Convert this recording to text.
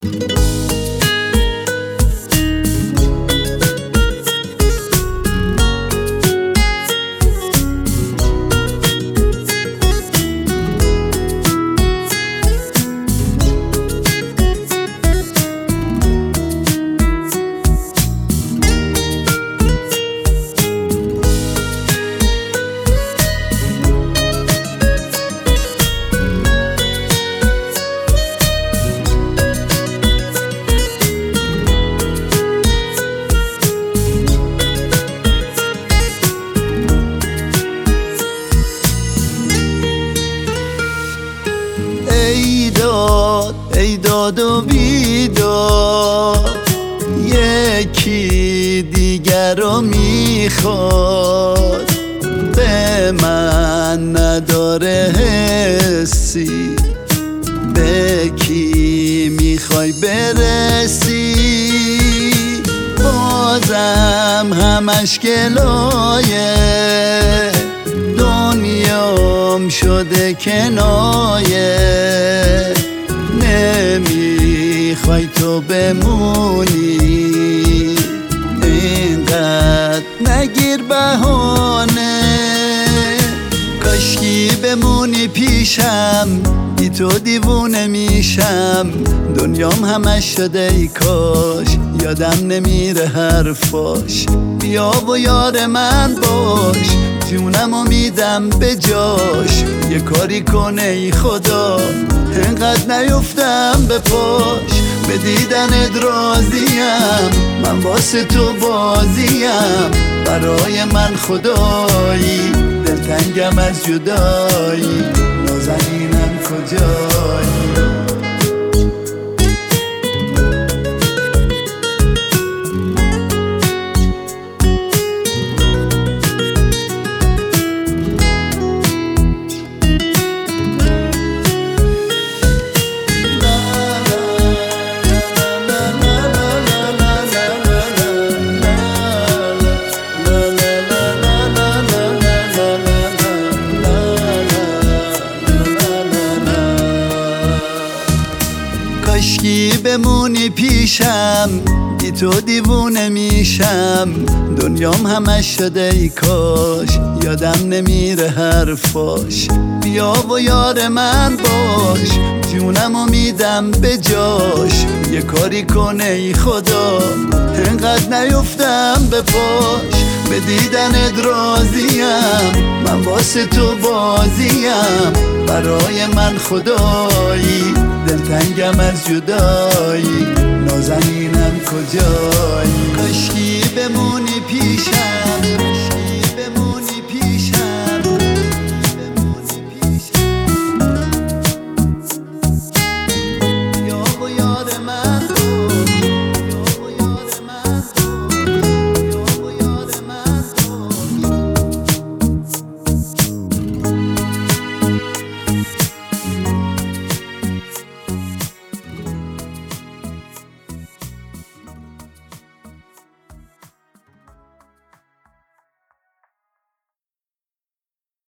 ای داد و بیداد، یکی دیگر رو میخواد. به من نداره حسی، به کی میخوای برسی؟ بازم همش گلایه، دنیام شده کنایه. نمیخوای تو بمونی، اینقدر نگیر بهانه. کاشکی بمونی پیشم، بی تو دیوونه میشم. دنیام همش شده ای کاش، یادم نمیره حرفاش. بیا و یار من باش، جونمو میدم به جاش. یه کاری کنه ای خدا، انقدر نیفتم به پاش. به دیدنت راضیم، من واسه تو بازیم. برای من خدایی، دلتنگم از جدایی. نازنینم کجایی؟ کاشکی بمونی پیشم، بی تو دیوونه میشم. دنیام همش شده ای کاش، یادم نمیره حرفاش. بیا و یار من باش، جونمو میدم به جاش. یه کاری کنه ای خدا، انقدر نیفتم به پاش. به دیدنت راضیم، من واسه تو بازیم. برای من خدایی، دلتنگم از جدایی.